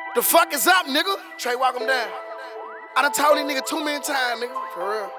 The fuck is up, nigga? Trey, walk him down. I done told these niggas too many times, nigga. For real.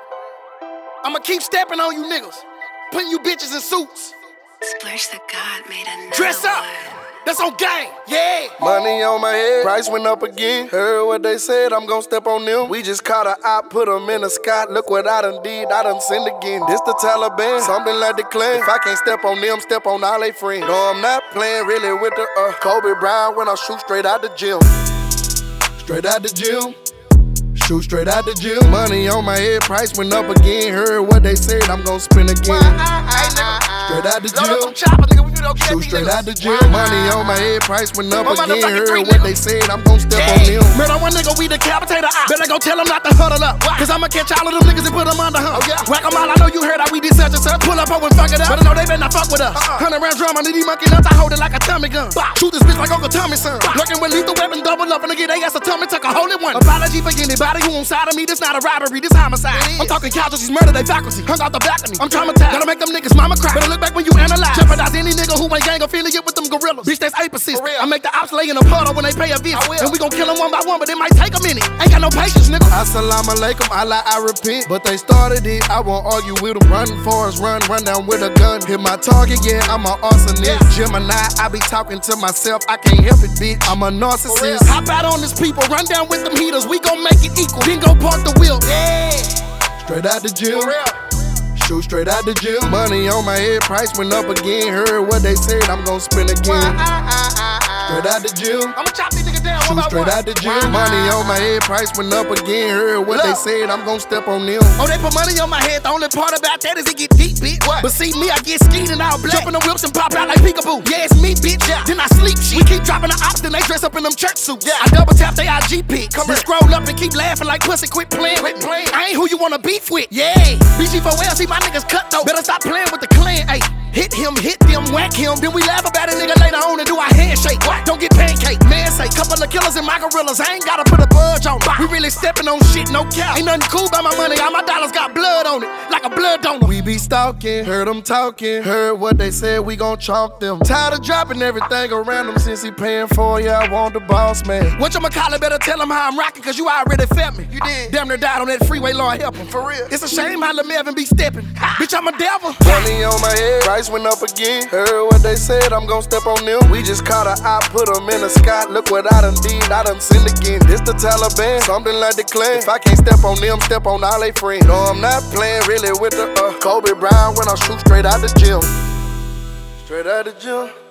I'ma keep stepping on you niggas. Putting you bitches in suits. Splurge the God made another Dress up. one. That's on gang, yeah. Money on my head, price went up again. Heard what they said, I'm gon' step on them. We just caught a op, put them in a Scott. Look what I done did, I done sinned again. This the Taliban, something like the Klan. If I can't step on them, step on all they friends. No, I'm not playing really with the Kobe Bryant when I shoot straight out the gym. Straight out the gym. Shoot straight out the gym. Money on my head, price went up again. Heard what they said, I'm gon' spend again. Straight out the gym. Shoot straight out the gym. Money on my head, price went up again. Heard what they said, I'm gon' step on them. Murder one nigga, we decapitate a op. Better go tell him not to huddle up. Cause I'ma catch all of them niggas and put them under him. Whack them all, I know you heard how we did such and such. Pull up, and fuck it up. But I know they better not fuck with us. 100 round drum, I need these monkey nuts, I hold it like a Tommy gun. Shoot this bitch like Uncle Tommy's son. Lurking with lethal weapon, double up, and get they ass a tummy, tuck a hole in one. Apology for anybody who on side of me, this not a robbery, this homicide. I'm talking casualties, murder, they faculty. Hung out the back of me, I'm traumatized. Gotta make them niggas mama cry. Better look back when you analyze. Jeopardize any nigga who ain't gang affiliate with them gorillas. Bitch, that's ape assist. I make the ops lay in a puddle when they pay a visit. And we gon' kill them one by one, but it might take a minute. Ain't got no patience, nigga. Assalamu alaikum, Allah, I repent. But they started it, I won't argue with them. Run for us, run down with a gun. Hit my target, yeah, I'm an arsonist. Gemini, I be talking to myself, I can't help it, bitch. I'm a narcissist. Hop out on this people, run down with them heaters. We gon' make it equal. Then go park the wheel. Yeah. Straight out the gym. Shoot straight out the gym. Money on my head, price went up again. Heard what they said, I'm gon' spend again. Straight out the gym. I'ma chop these niggas down one Shoot by straight one. out the gym. Money on my head, price went up again. Heard what they said, I'm gon' step on them. Oh, they put money on my head. The only part about that is it get deep, bitch. But see me, I get skied and all black. Jumping the whips and pop out like peekaboo. Yeah, it's me, bitch. Then I sleep shit. We keep dropping the ops, then they dress up in them church suits. I double tap they IG pic. Then scroll up and keep laughing like pussy. Quit playing. I ain't who you wanna beef with. Yeah. BG4L, see my niggas cut though. Better stop playing with the clan. Ayy. Hit him, hit them, whack him. Then we laugh about a nigga later on and do our handshake. Don't get pancake. Man say, couple of killers and my gorillas. I ain't gotta put a budge on. We really stepping on shit, no cap. Ain't nothing cool about my money. All my dollars got blood on it, like a blood donor. We be stalking, heard them talking. Heard what they said, we gon' chalk them. Tired of dropping everything around him since he paying for it. Yeah, I want the boss man. What you call it? Better tell him how I'm rocking, cause you already felt me. You did. Damn near died on that freeway, Lord help him. For real. It's a shame how Lil Melvin be stepping. Bitch, I'm a devil. Money on my head, price went up again. Heard what they said, I'm gon' step on them. We just caught a op, put them in a Scott. Look what I done did, I done sinned again. This the Taliban, something like the Klan. If I can't step on them, step on all they friends. No, I'm not playing really with the Kobe Bryant when I shoot straight out the gym. Straight out the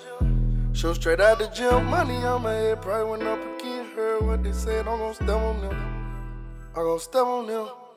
gym. Shoot straight out the gym. Money on my head, price went up again. Heard what they said, I'm gon' step on them. I'm gon' step on them.